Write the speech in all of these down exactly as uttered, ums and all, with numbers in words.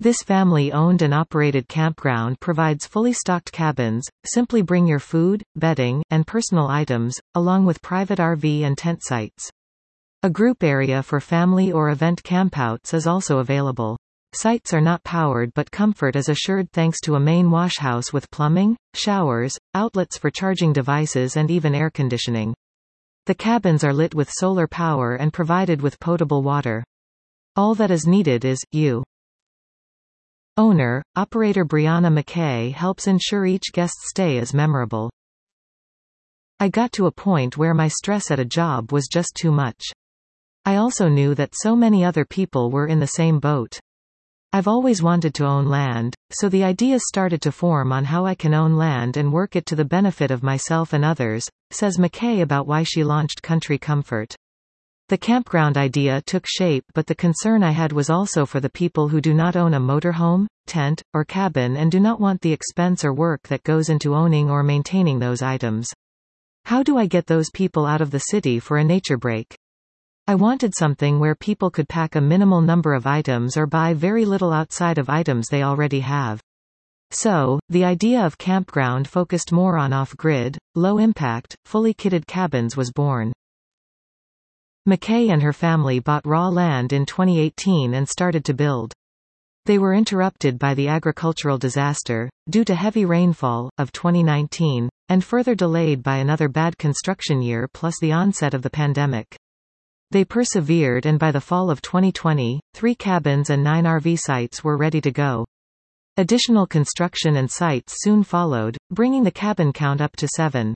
This family-owned and operated campground provides fully stocked cabins. Simply bring your food, bedding, and personal items, along with private R V and tent sites. A group area for family or event campouts is also available. Sites are not powered, but comfort is assured thanks to a main washhouse with plumbing, showers, outlets for charging devices and even air conditioning. The cabins are lit with solar power and provided with potable water. All that is needed is, you. Owner, operator Brianna McKay helps ensure each guest's stay is memorable. I got to a point where my stress at a job was just too much. I also knew that so many other people were in the same boat. I've always wanted to own land, so the ideas started to form on how I can own land and work it to the benefit of myself and others, says McKay about why she launched Country Comfort. The campground idea took shape, but the concern I had was also for the people who do not own a motorhome, tent, or cabin and do not want the expense or work that goes into owning or maintaining those items. How do I get those people out of the city for a nature break? I wanted something where people could pack a minimal number of items or buy very little outside of items they already have. So, the idea of campground focused more on off-grid, low-impact, fully kitted cabins was born. McKay and her family bought raw land in twenty eighteen and started to build. They were interrupted by the agricultural disaster, due to heavy rainfall, of twenty nineteen, and further delayed by another bad construction year plus the onset of the pandemic. They persevered, and by the fall of twenty twenty, three cabins and nine R V sites were ready to go. Additional construction and sites soon followed, bringing the cabin count up to seven.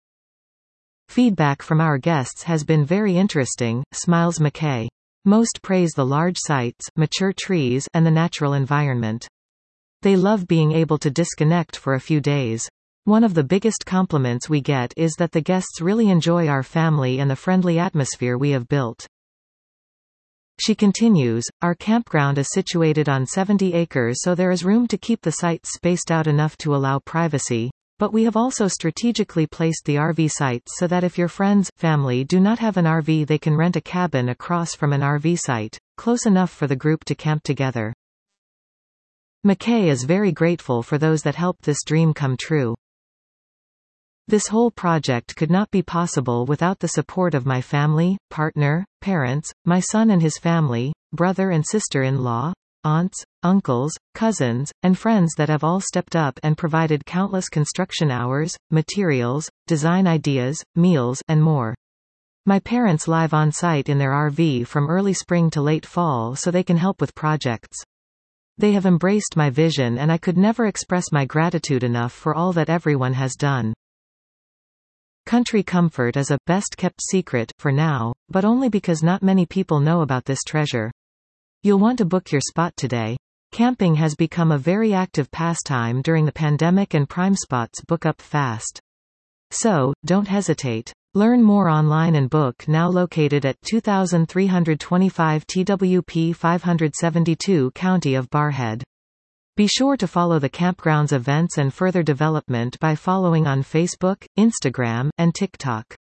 Feedback from our guests has been very interesting, smiles McKay. Most praise the large sites, mature trees, and the natural environment. They love being able to disconnect for a few days. One of the biggest compliments we get is that the guests really enjoy our family and the friendly atmosphere we have built. She continues, our campground is situated on seventy acres, so there is room to keep the sites spaced out enough to allow privacy, but we have also strategically placed the R V sites so that if your friends, family do not have an R V, they can rent a cabin across from an R V site, close enough for the group to camp together. McKay is very grateful for those that helped this dream come true. This whole project could not be possible without the support of my family, partner, parents, my son and his family, brother and sister-in-law, aunts, uncles, cousins, and friends that have all stepped up and provided countless construction hours, materials, design ideas, meals, and more. My parents live on site in their R V from early spring to late fall so they can help with projects. They have embraced my vision, and I could never express my gratitude enough for all that everyone has done. Country Comfort is a best-kept secret, for now, but only because not many people know about this treasure. You'll want to book your spot today. Camping has become a very active pastime during the pandemic and prime spots book up fast. So, don't hesitate. Learn more online and book now. Located at two thousand three hundred twenty-five T W P five seventy-two County of Barrhead. Be sure to follow the campground's events and further development by following on Facebook, Instagram, and TikTok.